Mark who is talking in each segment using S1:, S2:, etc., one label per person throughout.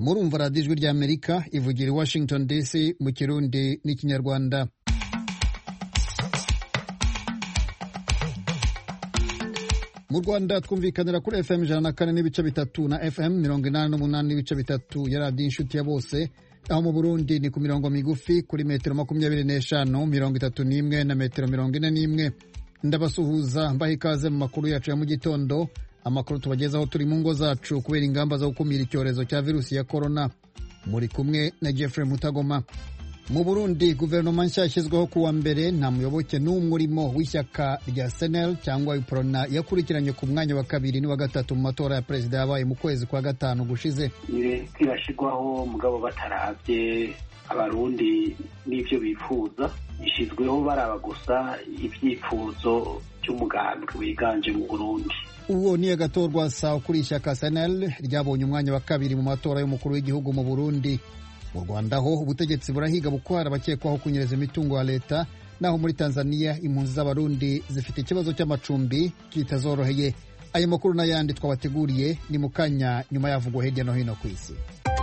S1: murumva radiyo ijwi ry'Amerika ivugira i Washington DC mu Kirundi n'Ikinyarwanda. Mu Rwanda twumvikanira kuri FM 104 n'ibice bitatu na FM 88 n'ibice bitatu ya radiyo inshuti ya bose, aho mu Burundi ni ku mirongo migufi kuri metero 25, 31 na metero 41. Ndabasuhuza mbaha ikaze mu makuru yacu ya mu gitondo, amakuru tubagezaho turi mu ngo zacu kubera ingamba zo gukumira icyorezo cya virusi ya corona. Muri kumwe na Jeffrey Mutagoma. Mu Burundi guverinoma nshya yashyizweho kuwa mbere nta muyoboke n'umurimo w'ishyaka rya SNL cyangwa UPRONA yakurikiranye ku mwanya wa kabiri n'uwa gatatu mu matora ya perezida yabaye mu kwezi kwa gatanu gushize.
S2: Irashigwaho mugabo bataravye abarundi n'ivyo bifuza, ishizweho baraba gusa ivyifuzo by'umugambi wiganje mu Burundi.
S1: Uwo ni agatorwa sawa kuri ishyaka SNL ryabonye umwanya wa kabiri mu matora y'umukuru w'igihugu mu Burundi. Mu Rwanda ho ubutegetsi burahiga bukwara abakekwaho kunyereza imitungo ya leta, naho muri Tanzania impunzi z'abarundi zifite ikibazo cy'amacumbi kitazoroheye. Ayo makuru n'ayandi twabateguriye ni mu kanya nyuma yavugwa hirya no hino ku isi.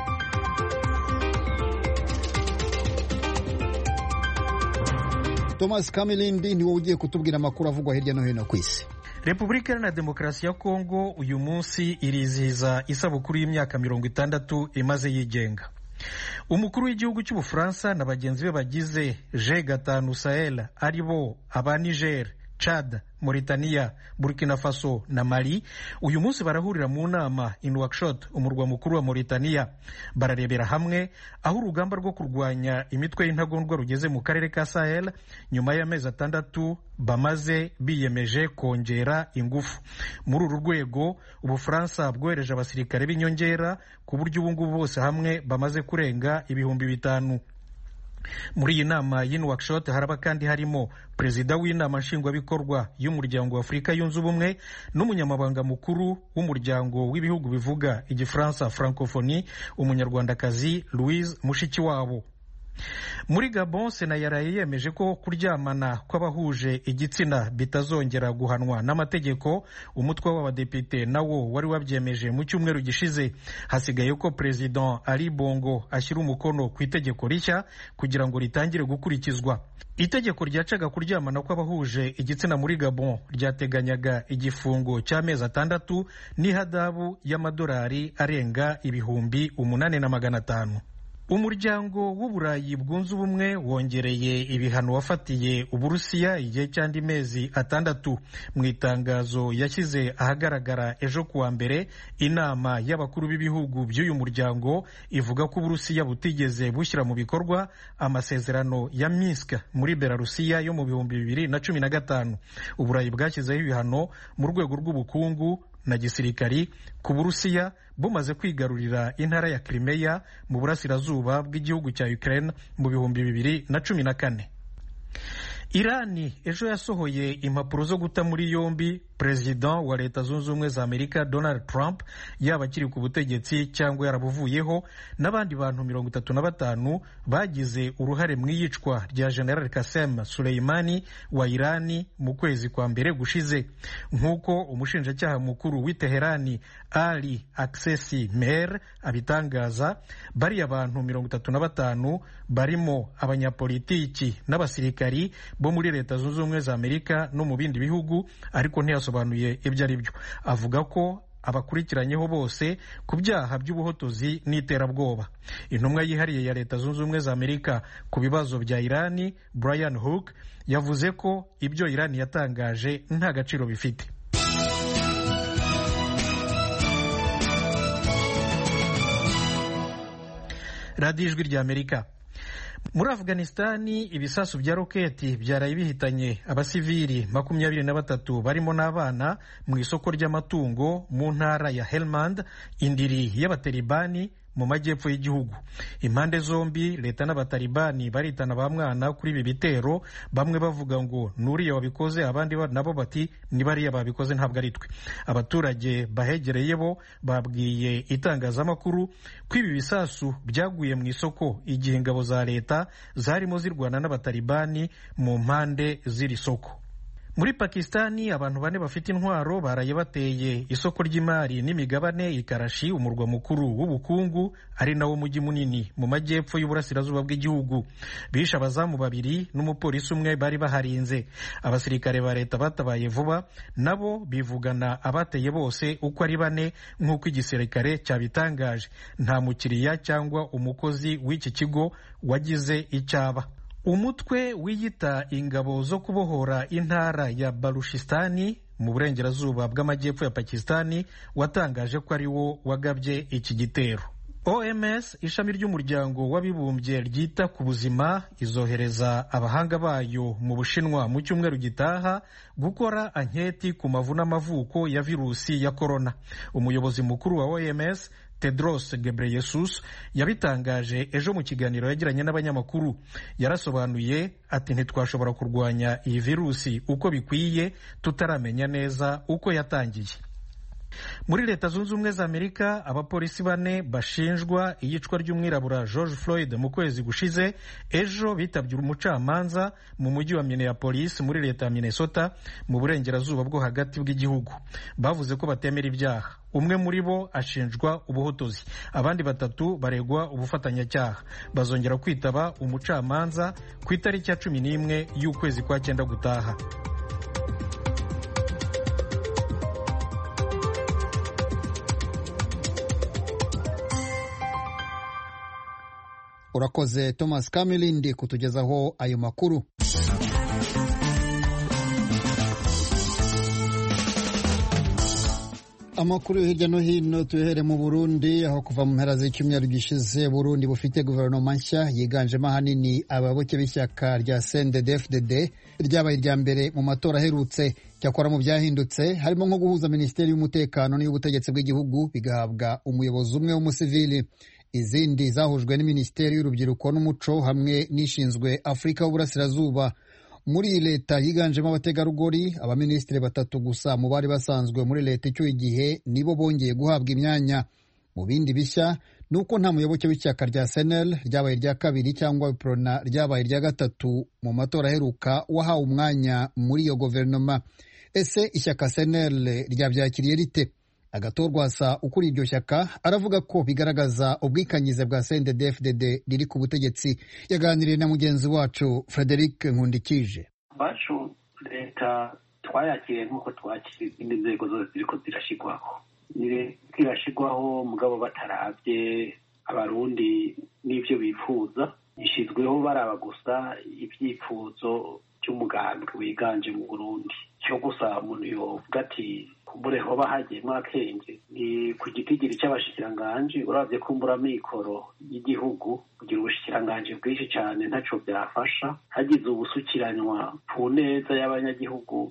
S1: Thomas Kamilindi ni wowe ugiye kutubwira amakuru avugwa hirya no hino ku isi.
S3: Repubulika Iharanira Demokarasi ya Kongo uyu munsi irizihiza isabukuru y'imyaka 60 imaze yigenga. Umukuru w'igihugu cy'Ubufaransa na bagenzi be bagize G5 Sahel aribo aba Niger, Chad, Mauritania, Burkina Faso na Mali uyu munsi barahurira mu nama in Nouakchott, umurwa mukuru wa Mauritania. Bararebera hamwe aho urugamba rwo kurwanya imitwe y'intagondwa rugeze mu karere ka Sahel nyuma y'amezi 6 bamaze biyemeje kongera ingufu. Muri uru rwego Ubufaransa bwohereje abasirikare b'inyongera ku buryo ubu ngubu bose hamwe bamaze kurenga 5,000. Muri iyi nama y'in Nouakchott haraba kandi harimo perezida w'inama nshingwabikorwa y'umuryango wa Afurika yunze ubumwe n'umunyamabanga mukuru w'umuryango w'ibihugu bivuga igifaransa Francophonie, umunyarwandakazi Louise Mushikiwabo. Muri Gabon, Sena yaraye yemeje ko kuryamana kw'abahuje igitsina bitazongera guhanwa n'amategeko. Umutwe w'abadepite nawo wari wabyemeje mu cyumweru gishize. Hasigaye ko President Ali Bongo ashyira umukono ku itegeko rishya kugira ngo ritangire gukurikizwa. Itegeko ryacaga kuryamana kw'abahuje igitsina muri Gabon ryateganyaga igifungo cy'amezi 6 n'ihadabu y'amadolari arenga 8,500. Umuryango w'Uburayi bwunze ubumwe wongereye ibihano wafatiye Uburusiya igihe cy'andi mezi 6. Mu itangazo yashyize ahagaragara ejo kuwa mbere, inama y'abakuru b'ibihugu by'uyu muryango ivuga ko Uburusiya butigeze bushyira mu bikorwa amasezerano ya Minsk muri Belarusiya yo mu 2015. Uburayi bwashyizeho ibihano mu rwego rw'ubukungu na gisirikari ku Burusiya bumaze kwigarurira intara ya Crimea mu burasirazuba bw'igihugu cya Ukraine mu 2014. Irani ejo yasohoye impapuro zo guta muri yombi Perezida wa Leta Zunze Ubumwe za Amerika Donald Trump, yaba akiri ku butegetsi cyangwa yarabuvuyeho, n'abandi bantu 35 bagize uruhare mu iyicwa rya General Qasem Soleimani wa Irani mu kwezi kwa mbere gushize. Nk'uko umushinjacyaha mukuru w'i Teherani Ali Aksesi Mehr abitangaza, bari abantu 35 barimo abanyapolitiki n'abasirikari bo muri Leta Zunze Ubumwe za Amerika no mu bindi bihugu, ariko ntiyasobanuye ibyo ari byo. Avuga ko abakurikiranyeho bose ku byaha by'ubuhotozi n'iterabwoba. Intumwa yihariye ya Leta Zunze Ubumwe za Amerika ku bibazo bya Irani, Brian Hook, yavuze ko ibyo Irani yatangaje nta gaciro bifite. Radiyo Ijwi ry'Amerika. Muri Afghanistani ibisasu bya roketi byaraye bihitanye abasivili 23 barimo n'abana mu isoko ry'amatungo mu ntara ya Helmand, indiri y'abatalibani mu majyepfo y'igihugu. Impande zombi, leta n'abatalibani baritana ba mwana kuri ibi bitero, bamwe bavuga ngo nuriya wabikoze, abandi nabo bati ni bariya babikoze ntabwo ari twe. Abaturage bahegereye bo babwiye itangazamakuru ko ibi bisasu byaguye mu isoko igihe ingabo za leta zarimo zirwana n'abatalibani mu mpande z'iri soko. Muri Pakistani abantu 4 bafite intwaro baraye bateye isoko ry'imari n'imigabane i Karachi, umurwa mukuru w'ubukungu ari nawo mujyi munini mu majyepfo y'uburasirazuba bw'igihugu. Bishe abazamu 2 n'umupolisi umwe bari baharinze. Abasirikare ba leta batabaye vuba, nabo bivugana abateye bose uko ari 4 nk'uko igisirikare cyabitangaje. Nta mukiriya cyangwa umukozi w'iki kigo wagize icyaba. Umutwe wiyita ingabo zo kubohora intara ya Baluchistani mu burengerazuba bw'amajyepfo ya Pakistani watangaje ko ari wo wagabye iki gitero. OMS, ishami ry'umuryango w'abibumbye ryita ku buzima, izohereza abahanga bayo mu Bushinwa mu cyumweru gitaha gukora anketi ku mavu n'amavuko ya virusi ya corona. Umuyobozi mukuru wa OMS Tedros Ghebreyesus yabitangaje ejo mu kiganiro yagiranye n'abanyamakuru. Yarasobanuye ati ntitwashobora kurwanya iyi virusi uko bikwiye tutaramenya neza uko yatangiye. Muri Leta Zunze Ubumwe za Amerika, abapolisi 4 bashinjwa iyicwa ry'umwirabura George Floyd mu kwezi gushize ejo bitabye umucamanza mu mujyi wa Minneapolis muri leta ya Minnesota mu burengerazuba bwo hagati bw'igihugu. Bavuze ko batemera ibyaha. Umwe muri bo ashinjwa ubuhotozi, abandi 3 baregwa ubufatanyacyaha. Bazongera kwitaba umucamanza ku itariki ya 11 y'ukwezi kwa 9 gutaha.
S1: Urakoze Thomas Kamilindi kutugezaho ayo makuru. Amakuru hirya no hino tuhere mu Burundi, aho kuva mu mpera z'icyumweru gishize Burundi bufite guverinoma nshya yiganjemo ahanini abayoboke b'ishyaka rya CNDD-FDD ryabaye irya mbere mu matora aherutse. Cyakora mu byahindutse harimo nko guhuza Minisiteri y'Umutekano n'iy'Ubutegetsi bw'igihugu bigahabwa umuyobozi umwe w'umusivili. Izindi zahujwe ni Minisiteri y'Urubyiruko n'Umuco hamwe n'ishinzwe Afurika y'Uburasirazuba. Muri leta yiganjemo abategarugori, abaminisitiri 3 gusa mu bari basanzwe muri leta icyo igihe nibo bongeye guhabwa imyanya. Mu bindi bishya nuko nta muyoboke w'ishyaka rya SNL ryabaye irya 2 cyangwa Prona ryabaye irya 3 mu matora aheruka wahawe umwanya muri iyo guverinoma. Ese ishyaka SNL ryabyakiriye rite? Agatorwasa ukuri iryo shyaka aravuga ko bigaragaza ubwikanyize bwa CNDD-FDD riri ku butegetsi. Yaganiriye na mugenzi wacu Frederic Nkundikije.
S2: Bacu leta twayakiriye nk'uko twakiriye izindi nzego zose ziriko zirashigwaho. Irashigwaho mugabo bataravye abarundi n'ivyo bifuza. Ishizweho baraba gusa ivyifuzo cy'umugambwe wiganje mu Burundi. Cyo gusa umuntu yovuga ati kumbure hoba hagiyemwo akenge ni ku gitigiri cy'abashikiranganje. Uravye kumbura mikoro y'igihugu kugira ubushikiranganje bwinshi cyane ntaco byafasha. Hagize ubusukiranywa ku neza y'abanyagihugu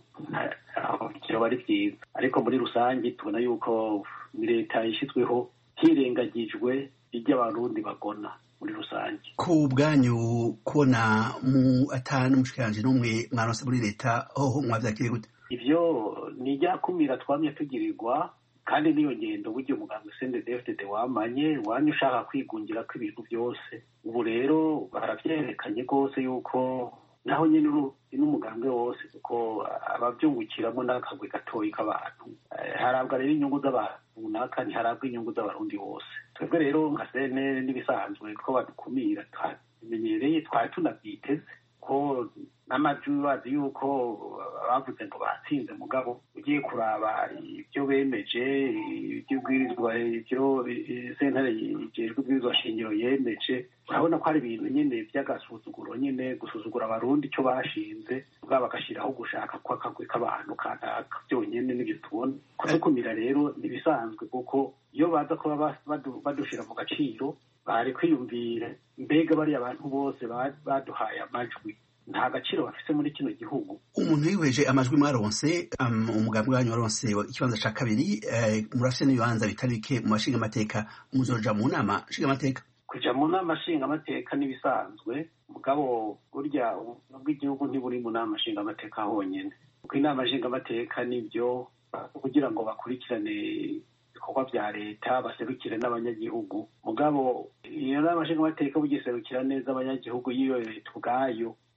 S2: kiraba ari byiza, ariko muri rusange tubona yuko leta yishizweho hirengagijwe iby'abarundi bagona. Muri rusange
S4: ku bwanyu kubona mu atanu mushikiranje n'umwe mwaronse muri leta aho mwavyakiriye gute?
S2: Ivyo ni ryakumira twamye tugirirwa, kandi niyo ngendo buryo muganga CNDD-FDD wamanye wanyu ushaka kwigungira ko ibintu byose. Ubu rero baravyerekanye rwose yuko naho nyene n'umugambwe wose kuko abavyungukiramo n'akagwe gatoyi k'abantu. Harabwa rero inyungu z'abantu runaka, ntiharabwa inyungu z'abarundi bose. Twebwe rero nka CNL n'ibisanzwe ko badukumira twamenyereye, twari tunabyiteze ko n'amajwi bazi yuko bavuze ngo batsinze, mugabo ugiye kuraba ibyo bemeje, iby'ubwirizwa ibyo sentare ijejwe ubwirizwa shingiro yemeje, urabona ko ari ibintu nyene by'agasuzuguro, nyene gusuzugura abarundi icyo bashinze bwaba bagashiraho gushaka kw'akagwe k'abantu kanaka. Byonyene n'ibyo tubona kudukumira rero nibisanzwe, kuko iyo baza kuba badushira mu gaciro bari kwiyumvira mbega bari abantu bose baduhaye amajwi nta gaciro bafise muri kino gihugu.
S4: Umuntu yiweje amajwi mwaronse, umugambwe wanyu waronse ikibanza ca 2, murafise n'ibibanza bitari bike mu mashinga amateka. Muzoja mu nama nshinga amateka?
S2: Kuja mu nama nshinga amateka nibisanzwe, mugabo burya ubw'igihugu ntiburi mu nama nshinga amateka honyene, kuko inama nshinga amateka nibyo kugira ngo bakurikirane ibikorwa vya leta, baserukire n'abanyagihugu. Mugabo iyo nama nshinga amateka bugiserukira neza abanyagihugu, yiyo leta ubwayo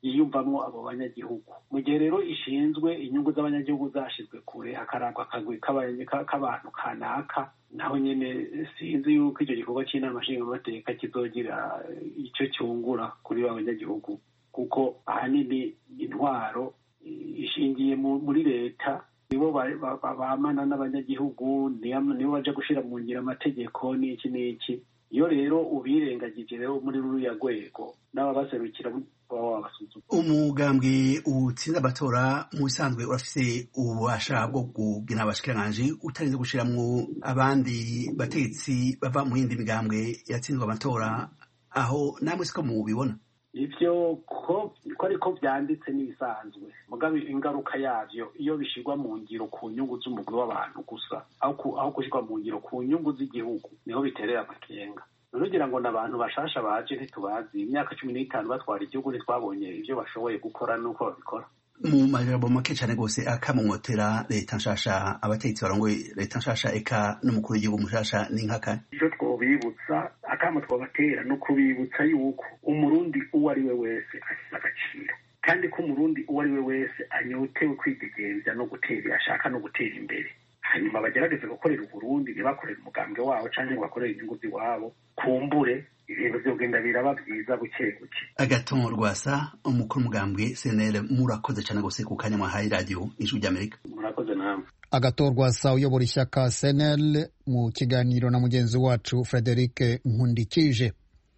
S2: yiyumvamwo abo banyagihugu. Mu gihe rero ishinzwe inyungu z'abanyagihugu zashizwe kure hakarangwa akagwi k'abantu kanaka, naho nyene sinzi yuko icyo gikorwa c'inama nshingamateka kizogira ico cyungura kuri ba banyagihugu, kuko ahanini intwaro ishingiye muri leta, nibo bamana n'abanyagihugu, nibo baja gushira mu ngiro amategeko n'iki n'iki. Iyo rero ubirengagije rero muri ruriya rwego n'ababaserukira baba wabasuzuma.
S4: Umugambwe utsinze amatora mu bisanzwe urafise ububasha bwo kugira abashikiranganji utarinze gushiramwo abandi bategetsi bava mu yindi migambwe yatsinzwe amatora, aho namwe siko mubibona?
S2: Ivyo ko ariko vyanditse n'ibisanzwe, mugabe ingaruka yavyo iyo bishirwa mu ngiro ku nyungu z'umugwi w'abantu gusa, aho kushirwa mu ngiro ku nyungu z'igihugu, niho biterera amakenga. Nugira ngo n'abantu bashasha baje ntitubazi, imyaka 15 batwara igihugu ntitwabonye ivyo bashoboye gukora nuko babikora.
S4: Mu majambo make cane gose akamumotera leta nshasha, abategetsi barongoye leta nshasha eka n'umukuru w'igihugu mushasha ni nkaka.
S2: Ivyo twobibutsa, akamo twobatera no kubibutsa yuko umurundi uwo ari we wese afite agaciro, kandi ko umurundi uwo ari we wese anyotewe kwidegemvya no gutera, ashaka no gutera imbere. Hanyuma bagerageze gukorera Uburundi, ntibakorera umugambwe wabo canke ngo bakorere inyungu ziwabo, kumbure ibintu vyogenda biraba vyiza buke buke.
S4: Agathon Rwasa, umukuru w'umugambwe CNL, murakoze cane gose ku kanya mwahaye radio Ijwi ry'Amerika.
S2: Murakoze namwe.
S1: Agathon Rwasa uyobora ishyaka CNL mu kiganiro na mugenzi wacu Frederic Nkundikije.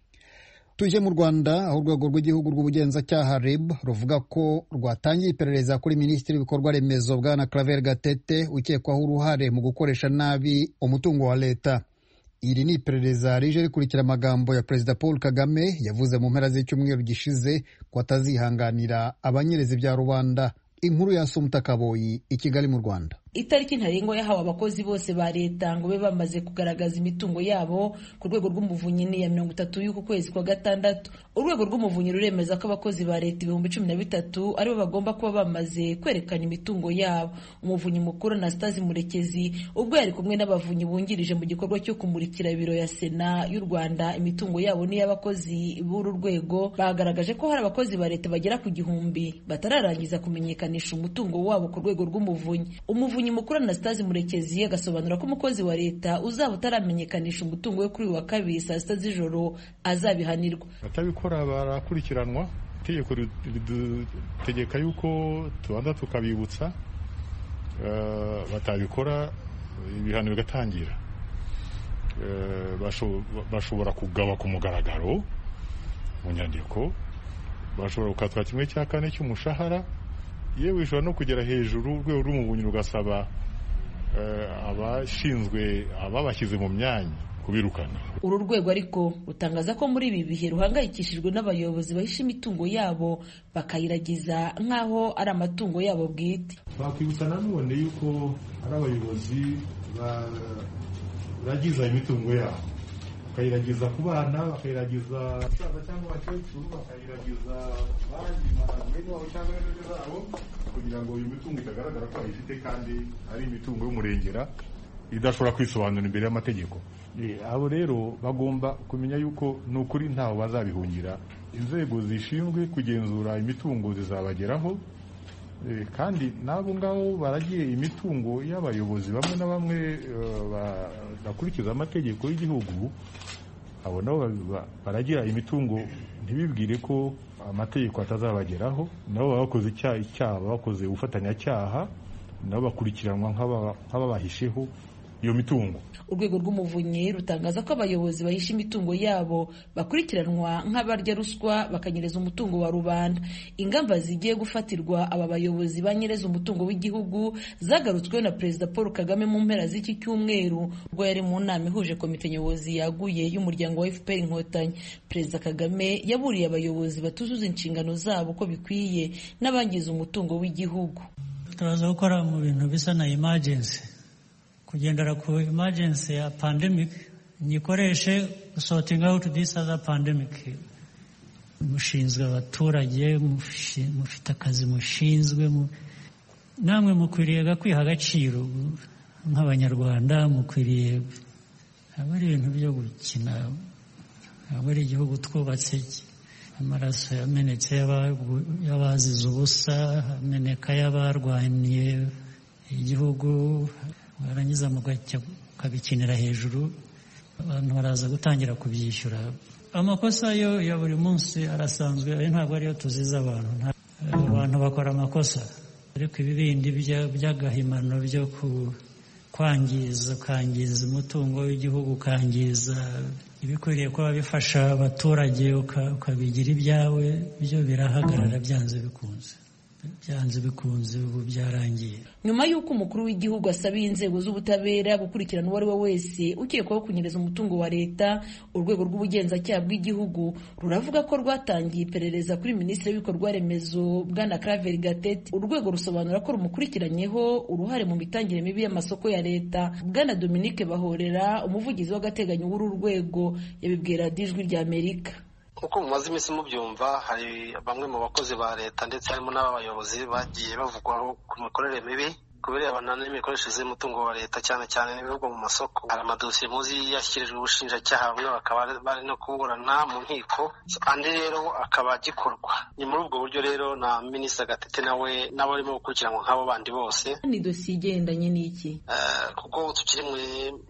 S1: Tuje mu Rwanda, aho urwego rw'igihugu rw'ubugenzacyaha RIB ruvuga ko rwatangiye iperereza kuri Minisitiri w'ibikorwa remezo Bwana Claver Gatete ukekwaho uruhare mu gukoresha nabi umutungo wa leta. Iri ni iperereza rije rikurikira amagambo ya Perezida Paul Kagame yavuze mu mpera z'icyumweru gishize ko atazihanganira abanyereza ibya rubanda. Inkuru ya Sumta Kaboyi i Kigali mu Rwanda.
S5: Itariki ntarengwa yahawe abakozi bose ba leta ngo be bamaze kugaragaza imitungo yabo ku rwego rw'umuvunyi ni ya 30 y'uku kwezi kwa gatandatu. Urwego rw'umuvunyi ruremeza ko abakozi ba leta 13,000 aribo bagomba kuba bamaze kwerekana imitungo yabo. Umuvunyi mukuru Anastase Murekezi ubwo yari kumwe n'abavunyi bungirije mu gikorwa cyo kumurikira biro ya Sena y'u Rwanda imitungo yabo ni y'abakozi b'uru rwego, bagaragaje ko hari abakozi ba leta bagera ku 1,000 batararangiza kumenyekanisha umutungo wabo ku rwego rw'umuvunyi. Umuvunyi mukuru Anastase Murekezi agasobanura ko umukozi wa leta uzaba utaramenyekanisha umutungo we kuri wa kabiri saa 6 z'ijoro azabihanirwa.
S6: Batabikora barakurikiranwa. Itegeko ridutegeka yuko tubanza tukabibutsa, batabikora ibihano bigatangira. Bashobora kugaba ku mugaragaro mu nyandiko, bashobora gukatwa 1/4 cy'umushahara, yewe bishobora no kugera hejuru urwego rw'umuvunyi rugasaba abashinzwe ababashyize mu myanya kubirukana.
S5: Uru rwego ariko rutangaza ko muri ibi bihe ruhangayikishijwe n'abayobozi bahisha imitungo yabo bakayiragiza nk'aho ari amatungo yabo bwite.
S6: Bakwibutsa nanone yuko ari abayobozi baragiza imitungo yabo, bakayiragiza ku bana, bakayiragiza abasaza cyangwa abakecuru, bakayiragiza abandi bene wabo cyangwa bene zabo, kugira ngo iyo mitungo itagaragara ko ayifite kandi ari imitungo y'umurengera idashobora kwisobanura imbere y'amategeko. Abo rero bagomba kumenya yuko n'ukuri ntaho bazabihungira. Inzego zishinzwe kugenzura imitungo zizabageraho, kandi nabo ngabo baragiye imitungo y'abayobozi bamwe na bamwe bakurikiza amategeko y'igihugu. Abo nabo baragira imitungo ntibibwire ko amategeko atazabageraho, nabo bakoze icyaha, bakoze ubufatanyacyaha, nabo bakurikiranwa nk'ababahisheho iyo mitungo.
S5: Urwego rw'umuvunyi rutangaza ko abayobozi bahisha imitungo yabo bakurikiranwa nk'abarya ruswa bakanyereza umutungo wa rubanda. Ingamba zigiye gufatirwa aba bayobozi banyereza umutungo w'igihugu zagarutsweho na Perezida Paul Kagame mu mpera z'iki cyumweru ubwo yari mu nama ihuje komite nyobozi yaguye y'umuryango wa FPR Inkotanyi. Perezida Kagame yaburiye abayobozi batuzuza inshingano zabo ko bikwiye n'abangiza umutungo w'igihugu.
S7: Turaza gukora mu bintu bisa na emergency, kugendera ku emergency ya pandemic, nyikoreshe sorting out this other pandemic. Mushinzwe abaturage, mufite akazi mushinzwe, namwe mukwiriye kwiha agaciro nk'abanyarwanda, mukwiriye abari ibintu byo gukina, abari igihugu twubatse amaraso yamenetse y'abazize ubusa, ameneka y'abarwaniye igihugu, barangiza mukabikinira hejuru, abantu baraza gutangira kubyishyura. Amakosa yo ya buri munsi arasanzwe, ntabwo ariyo tuziza abantu bakora amakosa, ariko ibibindi by'agahimano byo kwangiza umutungo w'igihugu, ukangiza ibikwiriye kuba bifasha abaturage ukabigira ibyawe, byo birahagarara byanze bikunze ubu byarangiye.
S5: Nyuma y'uko umukuru w'igihugu asabiye inzego z'ubutabera gukurikirana uwo ari we wese ukekwaho kunyereza umutungo wa leta, urwego rw'ubugenzacyaha bw'igihugu ruravuga ko rwatangiye iperereza kuri minisitiri w'ibikorwa remezo Bwana Claver Gatete. Urwego rusobanura ko rumukurikiranyeho uruhare mu mitangire mibi y'amasoko ya leta. Bwana Dominique Bahorera, umuvugizi w'agateganyo w'uru rwego, yabibwira Ijwi ry'Amerika.
S8: Uko mumaze iminsi mubyumva, hari bamwe mu bakozi ba leta ndetse harimo n'abayobozi bagiye bavugwaho ku mikorere mibi ku birebana n'imikoreshereze y'umutungo wa leta, cyane cyane n'ibivugwa mu masoko. Hari amadosiye muzi yashyikirijwe ubushinjacyaha, bamwe bakaba bari no kuburana mu nkiko, andi rero akaba agikorwa. Ni muri ubwo buryo rero na Minisitiri Gatete nawe arimo gukurikiranwa nk'abo bandi bose.
S5: Ni dosiye igendanye n'iki?
S8: Kuko tukiri mu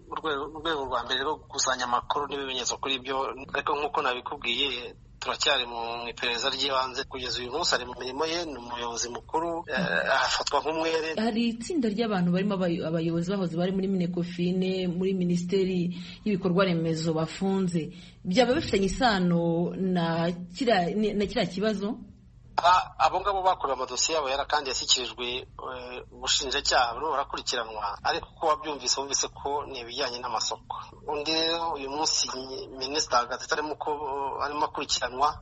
S8: rwego rwa mbere rwo gukusanya amakuru n'ibimenyetso kuri ibyo, ariko nk'uko nabikubwiye turacyari mu iperereza ry'ibanze. Kugeza uyu munsi ari mu mirimo ye, ni umuyobozi mukuru, afatwa nk'umwere.
S5: Hari itsinda ry'abantu barimo abayobozi bahoze bari muri Minecofine, muri Minisiteri y'Ibikorwa Remezo bafunze. Byaba bifitanye isano na kiriya kibazo?
S8: Abo ngabo bakorewe amadosiye yabo kandi yashyikirijwe ubushinjacyaha, buriho barakurikiranwa, ariko uko wabyumvise wumvise ko ni ibijyanye n'amasoko. Undi rero uyu munsi Minisitiri Gatete arimo akurikiranwa,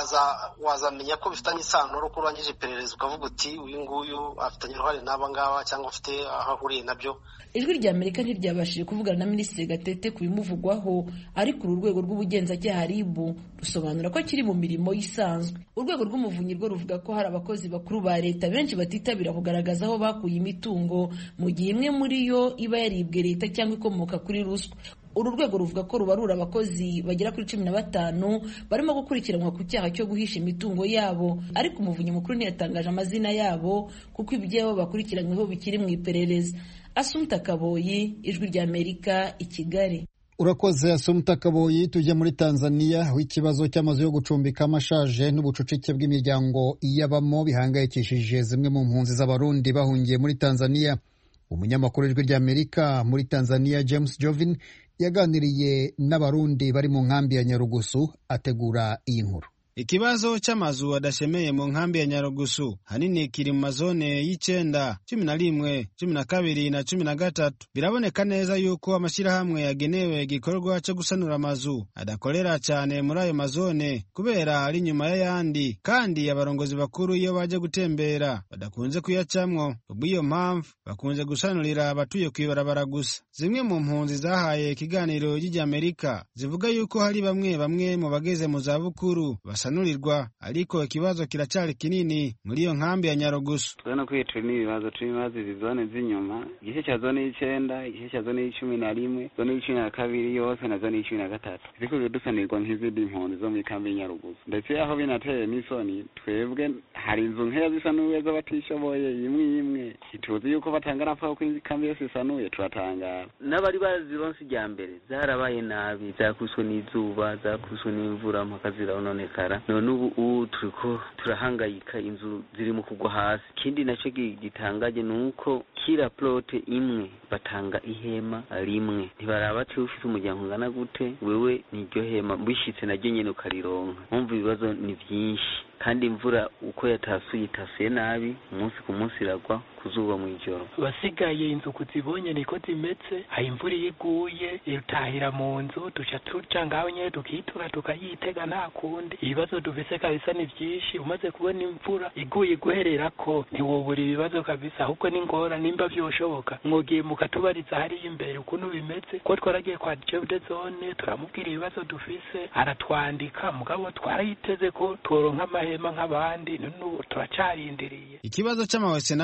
S8: wazamenya ko bifitanye isano n'uko urangije iperereza ukavuga uti uyu nguyu afitanye uruhare n'aba ngaba cyangwa afite aho ahuriye nabyo.
S5: Ijwi ry'Amerika ntiryabashije kuvugana na Minisitiri Gatete ku bimuvugwaho, ariko uru rwego rw'ubugenzacyaha RIB rusobanura ko kiri mu mirimo isanzwe. Urwego rw'Umuvunyi rwo ruvuga ko hari abakozi bakuru ba leta benshi batitabira kugaragaza aho bakuye imitungo, mu gihe imwe muri yo iba yaribwe leta cyangwa ikomoka kuri ruswa. Uru rwego ruvuga ko rubarura abakozi bagera kuri 15 barimo gukurikiranwa ku cyaha cyo guhisha imitungo yabo, ariko Umuvunyi mukuru ntiyatangaje amazina yabo kuko ibyabo bakurikiranyweho bikiri mu iperereza. Asumta Kaboyi, Ijwi ry'Amerika, i Kigali.
S1: Urakoze Asumta Kaboyi. Tujya muri Tanzania, aho ikibazo cy'amazu yo gucumbika amashaje n'ubucucike bw'imiryango iyabamo bihangayikishije zimwe mu mpunzi z'abarundi bahungiye muri Tanzania. Umunyamakuru w'Ijwi ry'Amerika muri Tanzania James Jovin yaganiriye n'abarundi bari mu nkambi ya Nyarugusu ategura iyi nkuru.
S9: Ikibazo c'amazu adashemeye mu nkambi ya Nyarugusu hanini kiri mu mazone y'icenda, 11, 12 na 13. Biraboneka neza yuko amashirahamwe yagenewe igikorwa cyo gusanura amazu adakorera cyane muri ayo mazone kubera ari nyuma y'ayandi, kandi abarongozi bakuru iyo baje gutembera badakunze kuyacamwo. Kubw'iyo mpamvu bakunze gusanurira abatuye kwibarabara gusa. Zimwe mu mpunzi zahaye ikiganiro ry'Amerika zivuga yuko hari bamwe mu bageze mu zabukuru basanurirwa, ariko ikibazo kiracyari kinini muri iyo nkambi ya Nyarugusu.
S10: Twena kwitwe n'ibibazo turimaze izone z'inyuma, igice cya zone y'icenda, igice cya zone y'11, zone y'12 yose na zone y'13. Ziko dusanirwa nk'izindi mpunzi zo mu kambi ya Nyarugusu. Ndetse aho binateye n'isoni, twebwe hari inzu nkeya zisanuye z'abatishoboye imwe. Ituzi yuko batangana pa ko kambi yose isanuye turatangara.
S11: N'abari bazironse ijya mbere zarabaye nabi, zakuswe n'izuba, zakuswe n'imvura makazira ononekara. None ubu turiko turahangayika, inzu ziri mu kugwa hasi. Kindi naco gitangaje nuko kira plote imwe batanga ihema rimwe. Ntibaraba ati ufite umuryango ngana gute, wewe niryo hema bishitse naryo nyene ukarironka. Umva ibibazo ni byinshi, kandi imvura uko yatasuye itasuye nabi, umunsi ku munsi iragwa kuzuba mu ijoro.
S12: Basigaye inzu kuzibonye niko zimetse, hayi imvura iguye itahira mu nzu, tuca ngaho nyene tukitura tukayitega nta kundi. Ibibazo dufise kabisa ni byinshi, umaze kubona imvura iguye guherera ko ntiwobura ibibazo kabisa, ahubwo n'ingora nimba byoshoboka mwogiye mukatubariza hari imbere ukuntu bimeze, ko twaragiye kwa chef de zone turamubwira ibibazo dufise, aratwandika, mugabo twarayiteze ko tworonka amahema nk'abandi, n'ubu turacarindiriye.
S9: Ikibazo c'amawese naco ni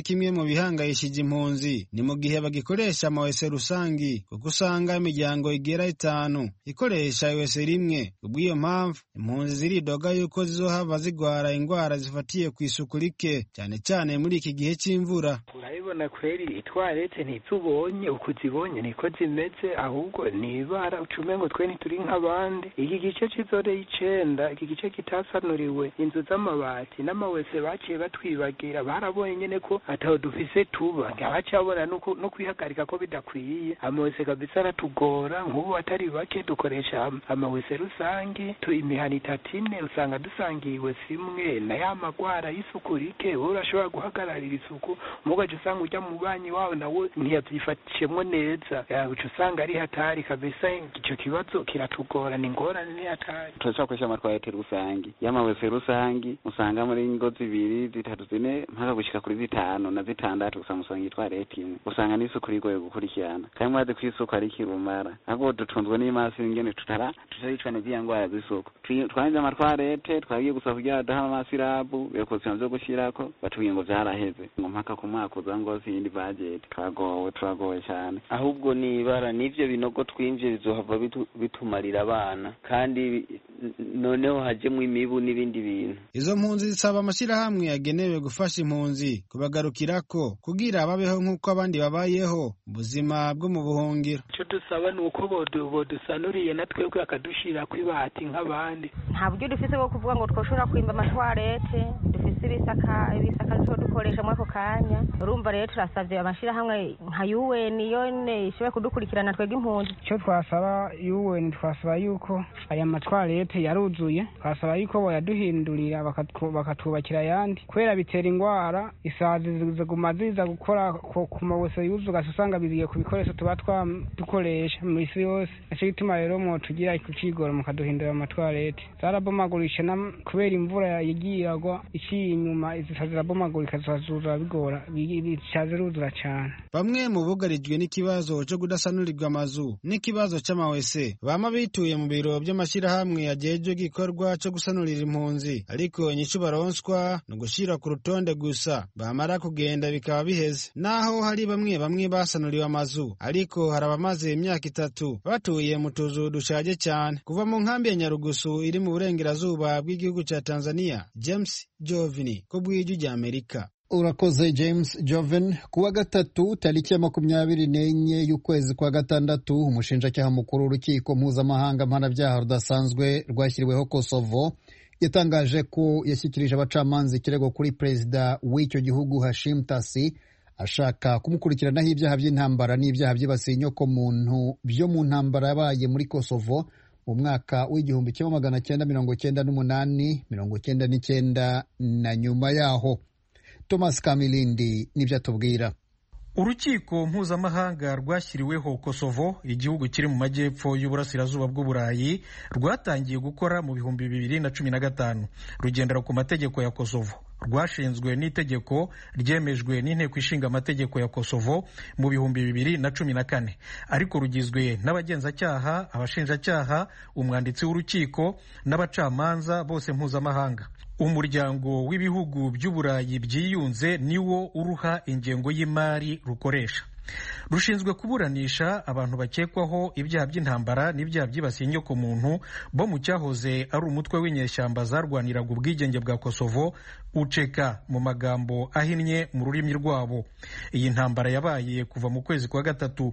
S9: kimwe mu bihangayishije impunzi ni mu gihe bagikoresha amawese rusangi kuko usanga imiryango igera 5 ikoresha wese rimwe. Kubw'iyo mpamvu impunzi ziridoga yuko zizohava zigwara ingwara zifatiye ku isuku rike cyane cyane muri iki gihe cy'imvura.
S12: Urabibona kweri itwarete ntizubonye uko zibonye niko zimeze, ahubwo nibara ucumengo twe ntituri nk'abandi. Iki gice c'izore y'icenda, iki gice kitasanuriwe inzu z'amabati n'amawese baciye batwibagira, barabonye nyene ko ataho dufise tuba, ngabacabona no kwihagarika ko bidakwiye. Amawese kabisa aratugora, nk'ubu atari bake dukoresha amawese rusangi, imihana 3 usanga dusangiwe simwe na ya magwara y'isuku rike. Urashobora guhagararira isuku mugaje usanga ujya mu banyi wawe nawe ntiyavyifatishemwo neza, uca usanga ari hatari kabisa. Ico kibazo kiratugora, ni ngorane ni hatari.
S10: Turacakoresha amatwarete rusangi, y'amawese rusangi usanga muri ingo 2, 3, 4 mpaka gushika kuri 5 na 6 usanga usanga itwarete imwe, usanga n'isuku rigoye gukurikirana kandi mwaze kw'isuku ari kirumara. Ahubwo dutunzwe n'imasi ingene tutaricana vyangwara z'isuku. Twanze amatwarete twagiye gusa kugira daha amasirabu bekoze nzo gushirako batuye ngo vyaraheze ngo mpaka ku mwaka uzango zindi budget. Turagowe cyane,
S11: ahubwo nibara n'ivyo binogo twinje bizohava bitumarira abana kandi noneho hajemwe imibu n'ibindi bintu.
S9: Izo mpunzi zisaba amashirahamwe yagenewe gufasha impunzi kubagarukirako kugira babeho nk'uko abandi babayeho ubuzima bwo mu buhungiro.
S12: Ico dusaba ni uko bodusanuriye natwebwe akadushira kwibati nk'abandi.
S13: Nta buryo dufise bwo kuvuga ngo twoshobora kwimba amatwarete, dufise ibisaka cyo dukoresha muri ako kanya. Urumva rero turasavye amashirahamwe nka UN yone ishobora kudukurikirana twebwe impunzi.
S14: Ico twasaba UN, twasaba yuko aya matwarete yaruzuye, twasaba yuko boyaduhindurira bakatubakira yandi kwera bitera ingwara. Isazi ziguma ziza gukora ku mawese yuzuga, usanga biziye ku bikoresho tuba dukoresha mu isi yose. Naco gituma rero mo tugira ikicigoro mukaduhindura amatwarete. Zarabomagurisha kubera imvura yagiye iragwa iciye inyuma, izisazi zirabomagurika zazura bigora bicaziruzura cyane.
S9: Bamwe mu bugarijwe n'ikibazo cyo kudasanurirwa amazu n'ikibazo c'amawese bama bituye mu biro by'amashirahamwe yajejwe gikorwa cyo gusanurira impunzi, ariko inyishu baronswa no gushira ku rutonde gusa, bamara kugenda bikaba biheze. Naho hari bamwe basanuriwe amazu, ariko harabamaze imyaka 3 batuye mu tuzu dushaje cyane. Kuva mu nkambi ya Nyarugusu iri mu burengerazuba bw'igihugu ca Tanzania, James Jovini ko bw'ijwi rya Amerika.
S1: Urakoze James Joven. Kuwa gatatu tariki ya 24 y'ukwezi kwa gatandatu, umushinjacyaha mukuru w'urukiko mpuzamahanga mpanabyaha rudasanzwe rwashyiriweho Kosovo yatangaje ko yashyikirije abacamanza ikirego kuri perezida w'icyo gihugu Hashim Thaci ashaka kumukurikiranaho ibyaha by'intambara n'ibyaha byibasiye inyoko muntu byo mu ntambara yabaye muri Kosovo mu mwaka w'igihumbi 1998, 1999 na nyuma yaho. Thomas Kamilindi nibyo atubwira.
S3: Urukiko mpuzamahanga rwashyiriweho Kosovo, igihugu kiri mu majyepfo y'uburasirazuba bw'Uburayi, rwatangiye gukora mu 2015. Rugendera ku mategeko ya Kosovo, rwashinzwe n'itegeko ryemejwe n'inteko ishinga amategeko ya Kosovo mu 2014, ariko rugizwe n'abagenzacyaha, abashinjacyaha, umwanditsi w'urukiko n'abacamanza bose mpuzamahanga. Umuryango w'ibihugu by'Uburayi byiyunze niwo uruha ingengo y'imari rukoresha. Rushinzwe kuburanisha abantu bakekwaho ibyaha by'intambara n'ibyaha byibasiye inyoko muntu bo mu cyahoze ari umutwe w'inyeshyamba zarwaniraga ubwigenge bwa Kosovo, uceka mu magambo ahinnye mu rurimi rwabo. Iyi ntambara yabaye kuva mu kwezi kwa gatatu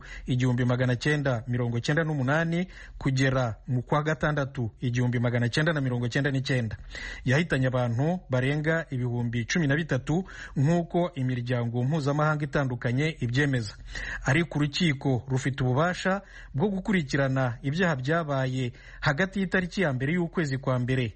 S3: 1998 kugera mu kwa gatandatu 1999. Yahitanye abantu barenga 13,000 nk'uko imiryango mpuzamahanga itandukanye ibyemeza. Ariko urukiko rufite ububasha bwo gukurikirana ibyaha byabaye hagati y'itariki ya mbere y'ukwezi kwa mbere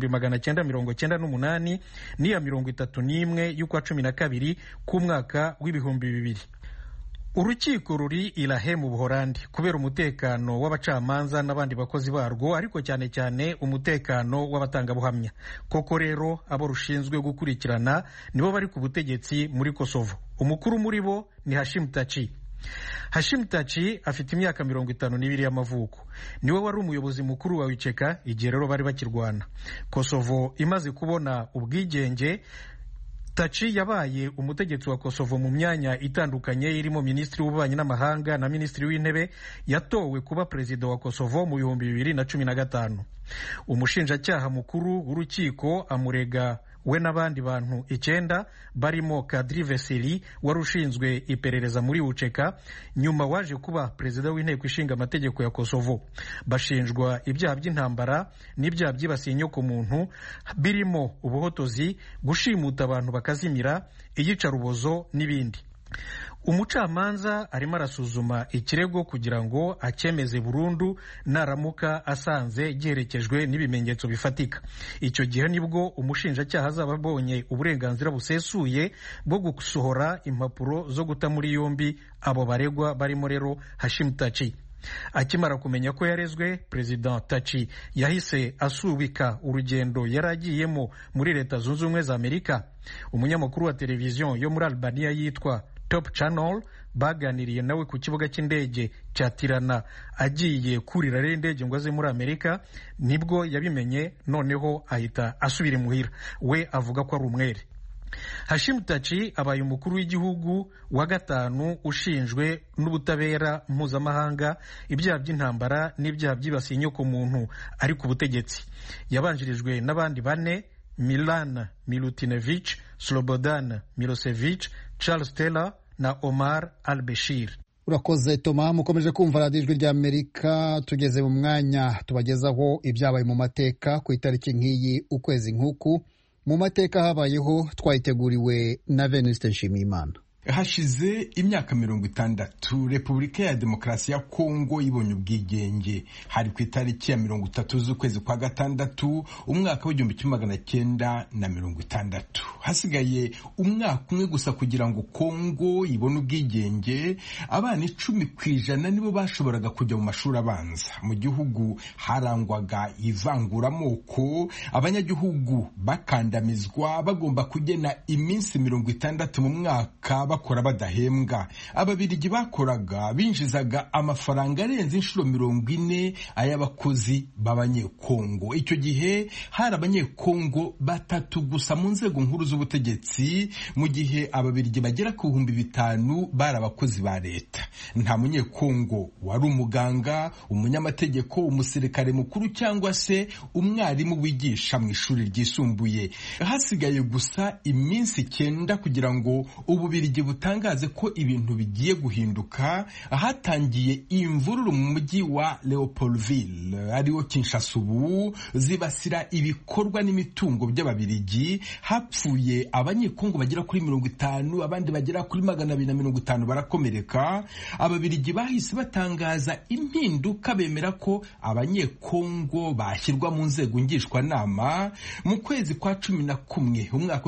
S3: 1998 n'iya 31 y'ukwa 12 k'umwaka w'2000. Urukiko ruri i La Haye mu Buholandi kubera umutekano w'abacamanza n'abandi bakozi barwo, ariko cyane cyane umutekano w'abatangabuhamya. Koko rero abo rushinzwe gukurikirana nibo bari ku butegetsi muri Kosovo. Umukuru muri bo ni Hashim Thaci. Hashim Thaci afite imyaka 52 y'amavuko. Niwe wari umuyobozi mukuru wa Wiceka igihe rero bari bakirwana. Kosovo imaze kubona ubwigenge Taci yabaye umutegetsi wa Kosovo mu myanya itandukanye irimo minisitiri w'ububanyi n'amahanga na minisitiri w'intebe. Yatowe kuba perezida wa Kosovo mu 2015. Umushinjacyaha mukuru w'urukiko amurega we n'abandi bantu 9 barimo Kadri Veseli wari ushinzwe iperereza muri Uceka, nyuma waje kuba perezida w'inteko ishinga amategeko ya Kosovo. Bashinjwa ibyaha by'intambara n'ibyaha byibasiye inyoko muntu birimo ubuhotozi, gushimuta abantu bakazimira, iyicarubozo n'ibindi. Umucamanza arimo arasuzuma ikirego kugira ngo acyemeze burundu naramuka asanze giherekejwe n'ibimenyetso bifatika. Icyo gihe nibwo umushinjacyaha azaba abonye uburenganzira busesuye bwo gusohora impapuro zo guta muri yombi abo baregwa barimo rero Hashim Taci. Akimara kumenya ko yarezwe, President Taci yahise asubika urugendo yaragiyemo muri Leta Zunze Ubumwe za Amerika. Umunyamakuru wa televiziyo yo muri Albania yitwa Top Channel baganiriye nawe ku kibuga cy'indege cya Tirana agiye kurira rero indege ngo aze muri Amerika, nibwo yabimenye, noneho ahita asubira imuhira. We avuga ko ari umwere. Hashim Taci abaye umukuru w'igihugu wa 5 ushinjwe n'ubutabera mpuzamahanga ibyaha by'intambara n'ibyaha byibasiye inyoko muntu ari ku butegetsi. Yabanjirijwe n'abandi 4: Milan Milutinovic, Slobodan Milosevic, Charles Taylor na Omar al-Bashir.
S1: Urakoze Toma. Mukomeje kumva radiyo ijwi ry'Amerika. Tugeze mu mwanya tubagezaho ibyabaye mu mateka ku itariki nk'iyi, ukwezi nk'uku. Mu mateka habayeho, twayiteguriwe na Venuste Nshimiyimana.
S15: Hashize imyaka 60 Repubulika ya Demokarasi ya Kongo ibonye ubwigenge. Hari ku itariki ya 30 z'ukwezi kwa gatandatu umwaka w'1960. Hasigaye umwaka umwe gusa kugira ngo Kongo ibone ubwigenge. Abana 10% nibo bashoboraga kujya mu mashuri abanza. Mu gihugu harangwaga ivanguramoko, abanyagihugu bakandamizwa, bagomba kugena iminsi 60 mu mwaka bakora badahembwa. Ababirigi bakoraga binjizaga amafaranga arenze inshuro 40 ay'abakozi b'abanyekongo. Icyo gihe hari abanyekongo 3 gusa mu nzego nkuru z'ubutegetsi, mu gihe ababirigi bagera ku 5,000 bari abakozi ba leta. Nta munyekongo wari umuganga, umunyamategeko, umusirikare mukuru cyangwa se umwarimu wigisha mu ishuri ryisumbuye. Hasigaye gusa iminsi 9 kugira ngo ububirigi butangaze ko ibintu bigiye guhinduka. Hatangiye imvururu mu mujyi wa Leopoldville ariwo Kinshasa ubu, zibasira ibikorwa n'imitungo by'ababirigi. Hapfuye abanyekongo bagera kuri 50, abandi bagera kuri 250 barakomereka. Ababirigi bahise batangaza impinduka, bemera ko abanyekongo bashyirwa mu nzego ngishwanama. Mu kwezi kwa 11 umwaka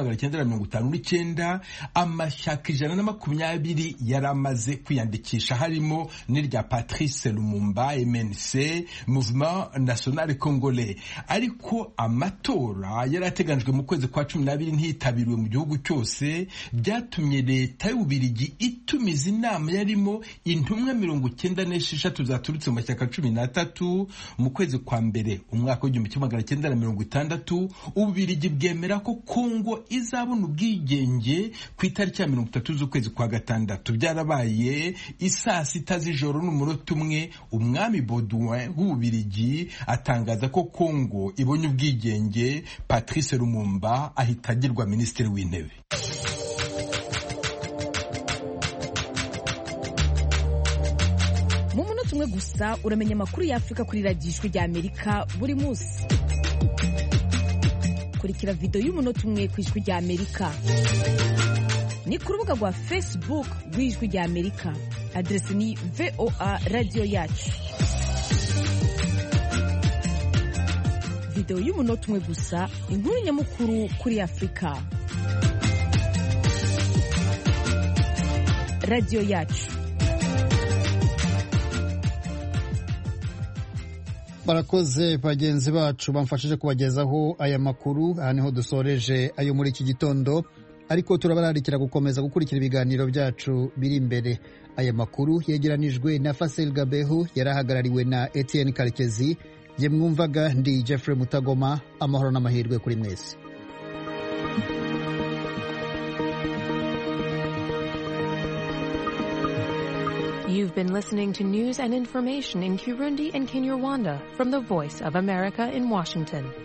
S15: w'1959 amashyaka 120 yaramaze kwiyandikisha, harimo n'irya Patrice Lumumba MNC, Mouvement National Congolais. Ariko amatora yarateganijwe mu kwezi kwa 12 ntitabiriwe mu gihugu cyose. Byatumye leta y'ububirigi itumiza inama yarimo intumwa 96 zaturutse mu mashyaka 13. Mu kwezi kwa mbere umwaka w'1960 ububirigi bwemera ko Kongo izabona ubwigenge ku itariki ya 30 z'ukwezi kwa gatandatu. Byarabaye isaa 6 z'ijoro n'umunota umwe umwami Baudouin w'ububirigi atangaza ko Kongo ibonye ubwigenge. Patrice Lumumba ahita agirwa minisitiri w'intebe.
S16: Mu munota umwe gusa uramenya amakuru y'Afrika kuri radiyo ijwi ry'Amerika buri munsi. Kurikira video y'umunota umwe ku ijwi ry'Amerika ni ku rubuga rwa Facebook rw'ijwi ry'Amerika. Adresi ni VOA Radio Yacu. Video y'umunota umwe gusa, inkuru nyamukuru kuri Afrika. Radio Yacu.
S1: Barakoze bagenzi bacu bamfashije kubagezaho aya makuru. Aha niho dusoreje ayo muri iki gitondo, ariko turabararikira gukomeza gukurikira ibiganiro byacu biri imbere. Aya makuru yegeranijwe na Fasil Gabehu, yarahagarariwe na Etienne Karekezi. Je mwumvaga ndi Jeffrey Mutagoma. Amahoro n'amahirwe kuri mwese.
S17: You've been listening to news and information in Kirundi and Kinyarwanda from the Voice of America in Washington.